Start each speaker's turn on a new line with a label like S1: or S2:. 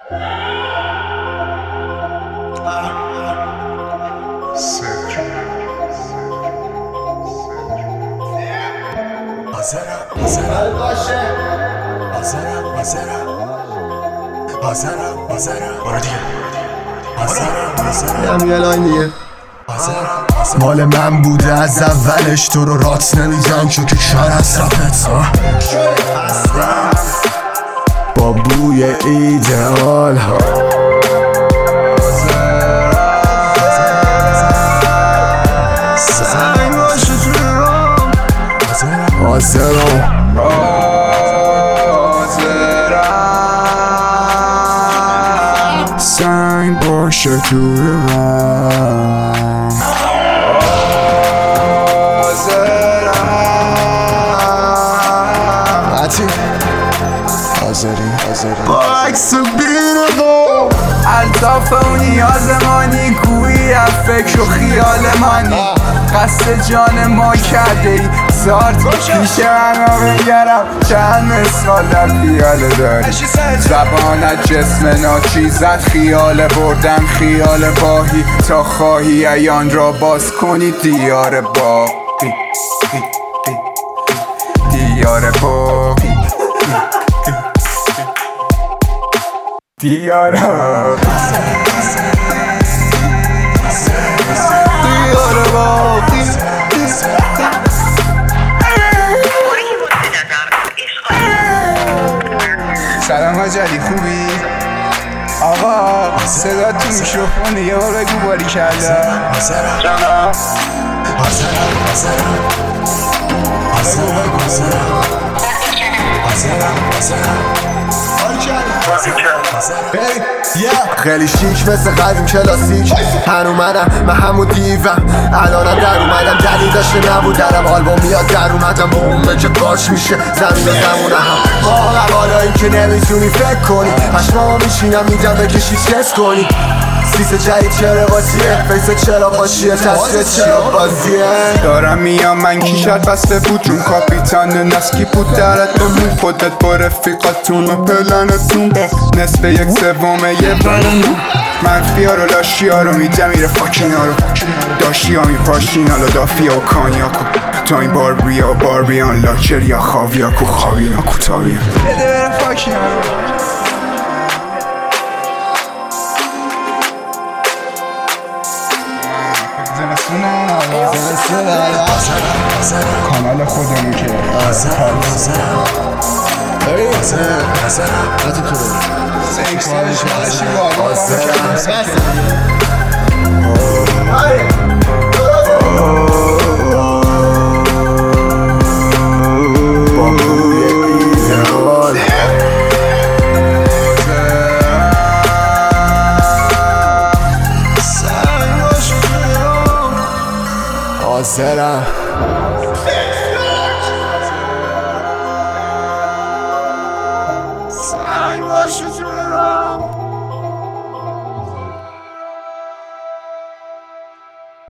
S1: مال من بوده از اولش، تو رو رات نمیزن چون که شر از رفت با بوی ایدئال ها. سنگ باشه توی رام، با عکس بینقو
S2: الطاف و نیازمانی، گویی از فکر و خیال منی. قصد جان ما کرده ای زارت پیش من را بگرم، چند مثال در خیال داری. زبانت جسم ناچیزت، خیال بردم خیال باهی، تا خواهی ایان را باز کنی دیار باقی. دیار باقی، دیار باقی. سلام حاجی، خوبی؟ آقا صدا تو میکروفونه، یه بار بگو باری کرده. جانا
S1: خیلی شیک مثل قدیم کلاسیک، هنومدم من همون دیوم، الانم در اومدم دلیل داشته نبود درم، آلبوم میاد در اومدم بومه که قاش میشه زمین و زمونه هم. ما قبالایی که نمیتونی فکر کنی، پشمامو میشینم میگم بکشی چس کنی. سیس جدید چرا باسیه، فیس چرا باشیه، تصویر چرا بازیه.
S2: دارم میام من کیشت بسته بود جون کاپیتان نسکی بود درت بمون، خودت با رفیقاتون و پلنتون نصف یک سومه یه بلنون. منفی ها رو لاشی ها رو میده میره فاکین ها رو، داشتی ها میپاشین حالا دافیا و کانیاکو. تا این باربیا و باربیان لاکر یا خاویاکو، خاوینا کوتاویان بده بره فاکین ها رو. کانال خودمون که
S1: آزرم
S3: سنگ باشه تو راه